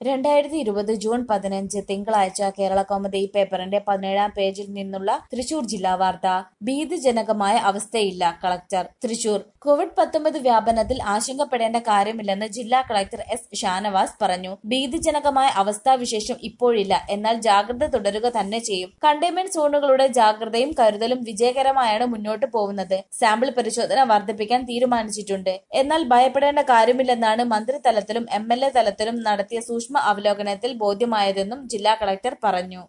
2020 June 15 തിങ്കളാഴ്ച കേരളകൗമുദി പേപ്പറിന്റെ 17-ാം പേജിൽ നിന്നുള്ള തൃശൂർ ജില്ലാ വാർത്ത. ഭീതിജനകമായ അവസ്ഥയില്ല കളക്ടർ തൃശൂർ. കോവിഡ്-19 വ്യാപനത്തിൽ ആശങ്കപ്പെടേണ്ട കാര്യമില്ലെന്ന് ജില്ലാ കളക്ടർ എസ് ഷാനവാസ് പറഞ്ഞു. ഭീതിജനകമായ അവസ്ഥാവിശേഷം ഇപ്പോഴില്ല. എന്നാൽ ജാഗ്രത തുടരുക തന്നെ ചെയ്യും. കണ്ടെയ്ൻമെന്റ് സോണുകളുടെ ജാഗ്രതയും കരുതലും വിജയകരമായാണ് മുന്നോട്ട് പോകുന്നത്. സാമ്പിൾ പരിശോധന വർദ്ധിപ്പിക്കാൻ തീരുമാനിച്ചിട്ടുണ്ട്. എന്നാൽ ഭയപ്പെടേണ്ട കാര്യമില്ലെന്നാണ് മന്ത്രിതലത്തിലും MLA തലത്തിലും നടത്തിയ സൂക്ഷ്മ അവലോകനത്തിൽ ബോധ്യമായതെന്നും ജില്ലാ കളക്ടർ പറഞ്ഞു.